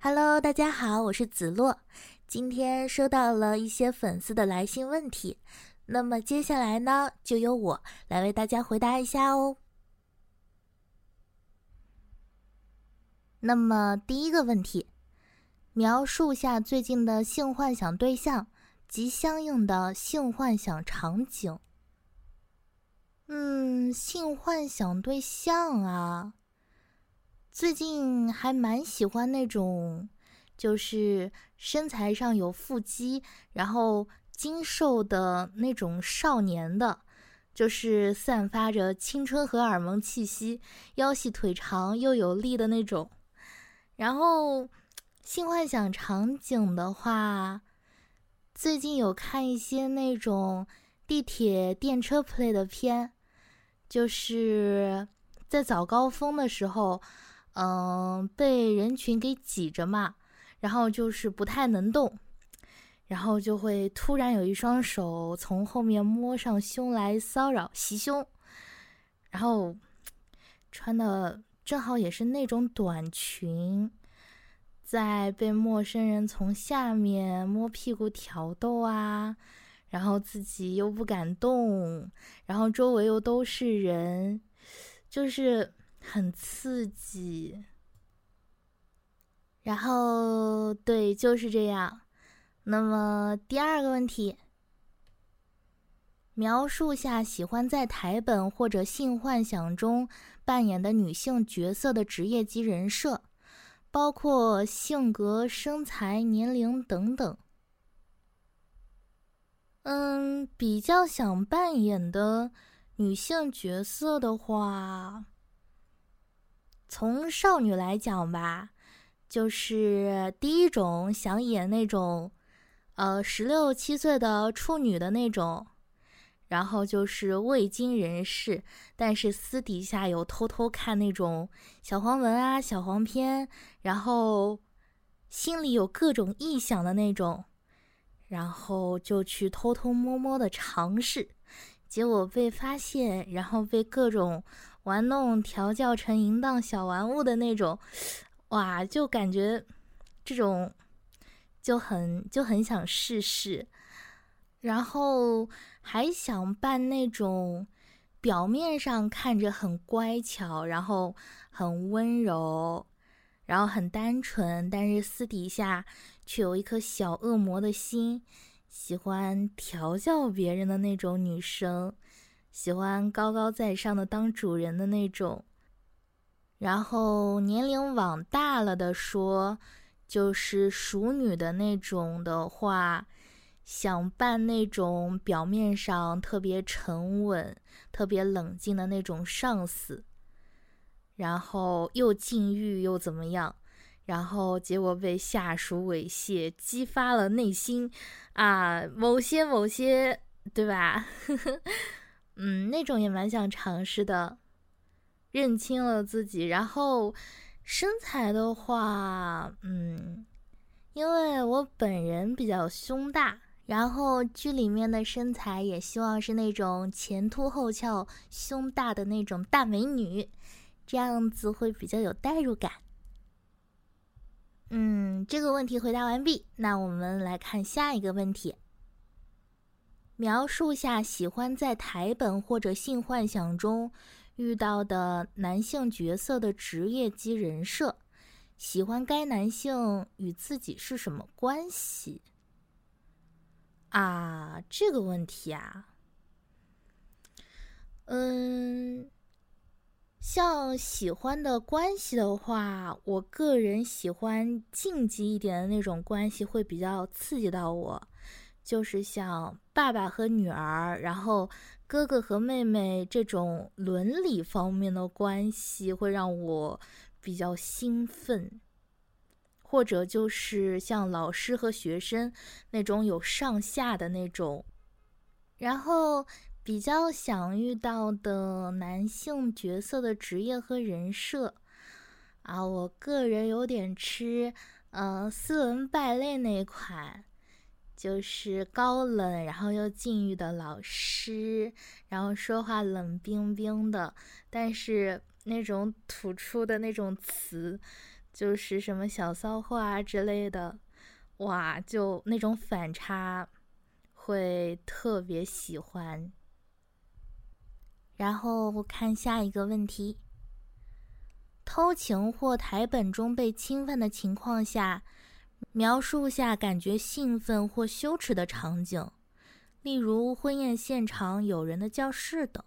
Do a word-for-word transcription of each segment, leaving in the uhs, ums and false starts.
Hello，大家好，我是子洛。今天收到了一些粉丝的来信问题，那么接下来呢，就由我来为大家回答一下哦。那么第一个问题，描述下最近的性幻想对象及相应的性幻想场景。嗯，性幻想对象啊，最近还蛮喜欢那种就是身材上有腹肌，然后精瘦的那种少年的，就是散发着青春荷尔蒙气息，腰细腿长又有力的那种。然后性幻想场景的话，最近有看一些那种地铁电车 play 的片，就是在早高峰的时候嗯，被人群给挤着嘛，然后就是不太能动，然后就会突然有一双手从后面摸上胸来骚扰袭胸，然后穿的正好也是那种短裙，在被陌生人从下面摸屁股挑逗啊，然后自己又不敢动，然后周围又都是人，就是很刺激。然后对，就是这样。那么第二个问题，描述下喜欢在台本或者性幻想中扮演的女性角色的职业及人设，包括性格、身材、年龄等等。嗯，比较想扮演的女性角色的话，从少女来讲吧，就是第一种想演那种，呃，十六七岁的处女的那种，然后就是未经人事，但是私底下有偷偷看那种小黄文啊、小黄片，然后心里有各种臆想的那种，然后就去偷偷摸摸的尝试，结果被发现，然后被各种玩弄调教成淫荡小玩物的那种，哇，就感觉这种就很就很想试试。然后还想扮那种表面上看着很乖巧，然后很温柔，然后很单纯，但是私底下却有一颗小恶魔的心，喜欢调教别人的那种女生，喜欢高高在上的当主人的那种。然后年龄往大了的说，就是熟女的那种的话，想扮那种表面上特别沉稳、特别冷静的那种上司，然后又禁欲又怎么样，然后结果被下属猥亵，激发了内心啊某些某些，对吧？嗯，那种也蛮想尝试的，认清了自己。然后身材的话，嗯，因为我本人比较胸大，然后剧里面的身材也希望是那种前凸后翘、胸大的那种大美女，这样子会比较有代入感。嗯，这个问题回答完毕，那我们来看下一个问题。描述下喜欢在台本或者性幻想中遇到的男性角色的职业及人设，喜欢该男性与自己是什么关系？啊，这个问题啊，嗯，像喜欢的关系的话，我个人喜欢竞技一点的那种关系会比较刺激到我，就是像爸爸和女儿，然后哥哥和妹妹这种伦理方面的关系会让我比较兴奋，或者就是像老师和学生那种有上下的那种。然后比较想遇到的男性角色的职业和人设啊，我个人有点吃，呃，斯文败类那一款，就是高冷然后又禁欲的老师，然后说话冷冰冰的，但是那种吐出的那种词就是什么小骚话之类的，哇，就那种反差会特别喜欢。然后看下一个问题，偷情或台本中被侵犯的情况下，描述下感觉兴奋或羞耻的场景，例如婚宴现场、友人的教室等。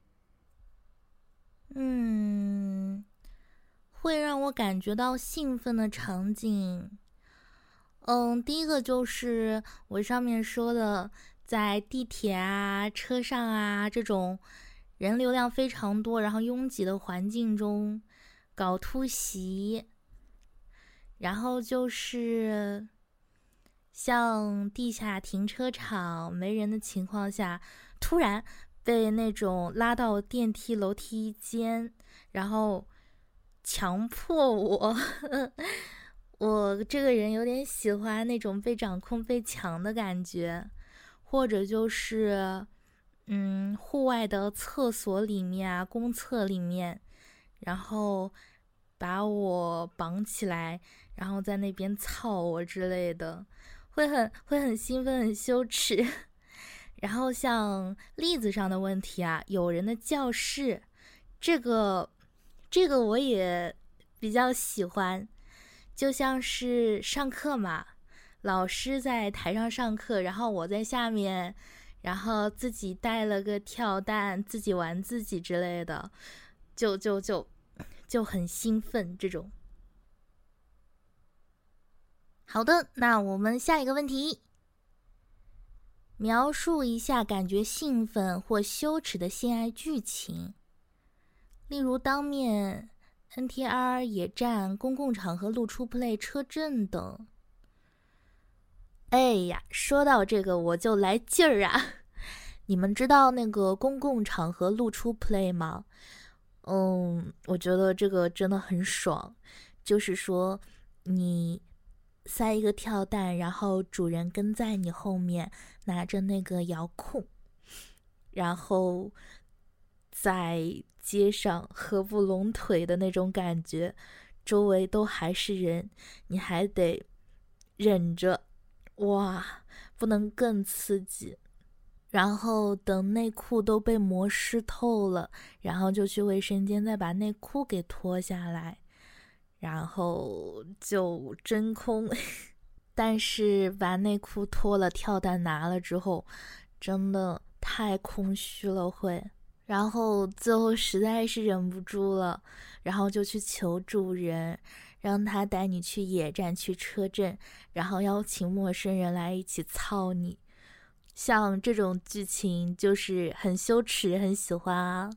嗯，会让我感觉到兴奋的场景，嗯，第一个就是我上面说的，在地铁啊、车上啊这种人流量非常多，然后拥挤的环境中搞突袭，然后就是像地下停车场没人的情况下，突然被那种拉到电梯楼梯间，然后强迫我我这个人有点喜欢那种被掌控被抢的感觉，或者就是嗯户外的厕所里面啊，公厕里面，然后把我绑起来，然后在那边操我之类的，会很会很兴奋很羞耻。然后像例子上的问题啊，有人的教室，这个这个我也比较喜欢，就像是上课嘛，老师在台上上课，然后我在下面，然后自己带了个跳蛋，自己玩自己之类的，就就就就很兴奋这种。好的，那我们下一个问题，描述一下感觉兴奋或羞耻的性爱剧情，例如当面、N T R、野战、公共场合露出 play、车震等。哎呀，说到这个我就来劲儿啊！你们知道那个公共场合露出 play 吗？嗯，我觉得这个真的很爽，就是说你塞一个跳蛋，然后主人跟在你后面，拿着那个遥控，然后在街上合不拢腿的那种感觉，周围都还是人，你还得忍着，哇，不能更刺激。然后等内裤都被磨湿透了，然后就去卫生间再把内裤给脱下来，然后就真空。但是把内裤脱了，跳蛋拿了之后，真的太空虚了会。然后最后实在是忍不住了，然后就去求主人，让他带你去野战、去车震，然后邀请陌生人来一起操你。像这种剧情就是很羞耻，很喜欢啊。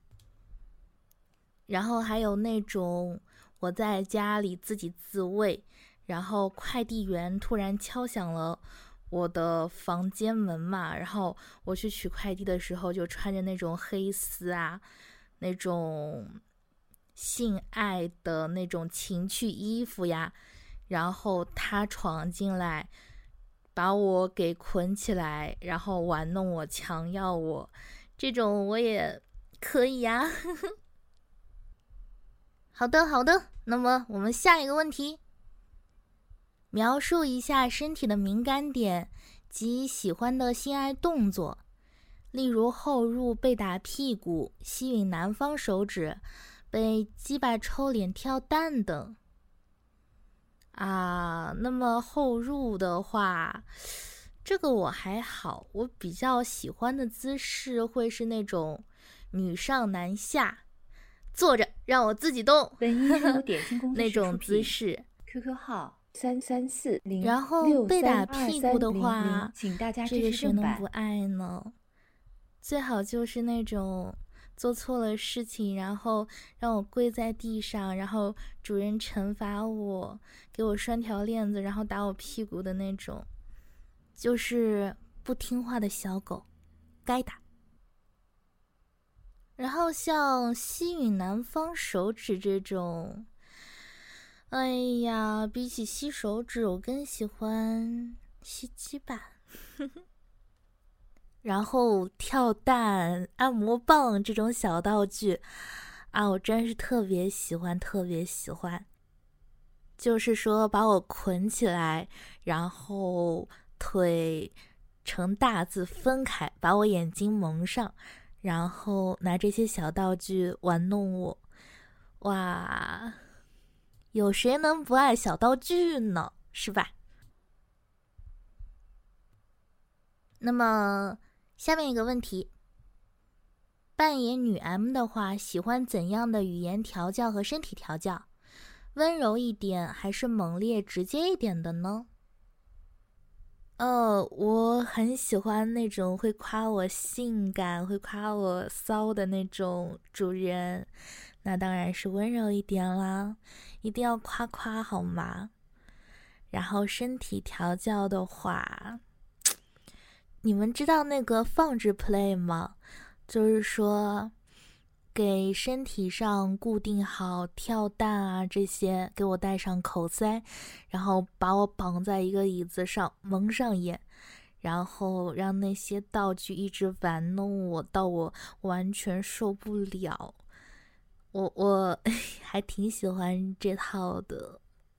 然后还有那种我在家里自己自慰，然后快递员突然敲响了我的房间门嘛，然后我去取快递的时候就穿着那种黑丝啊，那种性爱的那种情趣衣服呀，然后他闯进来把我给捆起来，然后玩弄我、强要我，这种我也可以呀。好的，好的，那么我们下一个问题，描述一下身体的敏感点及喜欢的性爱动作，例如后入、被打屁股、吸吮男方手指、被鸡巴抽脸、跳蛋等。啊，那么后入的话，这个我还好，我比较喜欢的姿势会是那种女上男下，坐着让我自己动， 本一是由点心公司那种姿势。 Q Q 号三三四零然后被打屁股的话， 请大家这个支持正版。 谁能不爱呢？最好就是那种做错了事情，然后让我跪在地上，然后主人惩罚我，给我拴条链子，然后打我屁股的那种，就是不听话的小狗，该打。然后像吸吮男方手指这种，哎呀，比起吸手指，我更喜欢吸鸡巴。然后跳蛋、按摩棒这种小道具啊，我真是特别喜欢，特别喜欢。 就是说把我捆起来，然后腿成大字分开，把我眼睛蒙上，然后拿这些小道具玩弄我。哇，有谁能不爱小道具呢？是吧？那么下面一个问题，扮演女 M 的话，喜欢怎样的语言调教和身体调教？温柔一点还是猛烈直接一点的呢？哦，我很喜欢那种会夸我性感、会夸我骚的那种主人，那当然是温柔一点啦，一定要夸夸好吗？然后身体调教的话，你们知道那个放置 play 吗？就是说给身体上固定好跳蛋啊，这些给我戴上口塞，然后把我绑在一个椅子上，蒙上眼，然后让那些道具一直玩弄我，到我完全受不了。我我还挺喜欢这套的。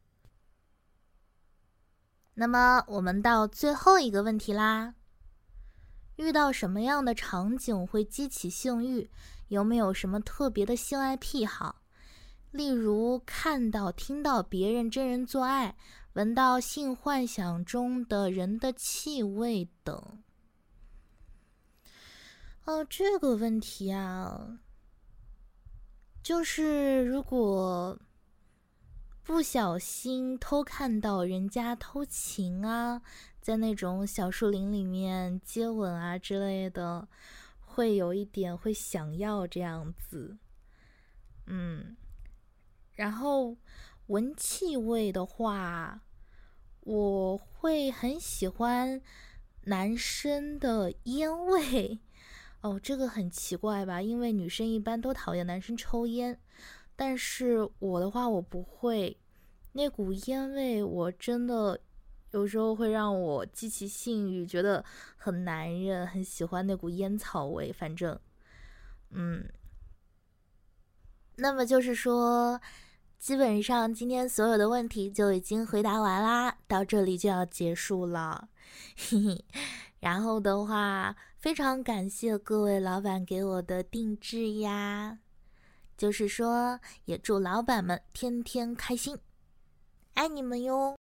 那么我们到最后一个问题啦，遇到什么样的场景会激起性欲？有没有什么特别的性爱癖好？例如看到、听到别人真人做爱，闻到性幻想中的人的气味等。哦，这个问题啊，就是如果不小心偷看到人家偷情啊，在那种小树林里面接吻啊之类的，会有一点会想要这样子。嗯，然后闻气味的话，我会很喜欢男生的烟味。哦，这个很奇怪吧，因为女生一般都讨厌男生抽烟，但是我的话我不会，那股烟味我真的有时候会让我激起性欲，觉得很男人，很喜欢那股烟草味。反正嗯，那么就是说基本上今天所有的问题就已经回答完啦，到这里就要结束了。嘿嘿，然后的话非常感谢各位老板给我的定制呀，就是说也祝老板们天天开心，爱你们哟。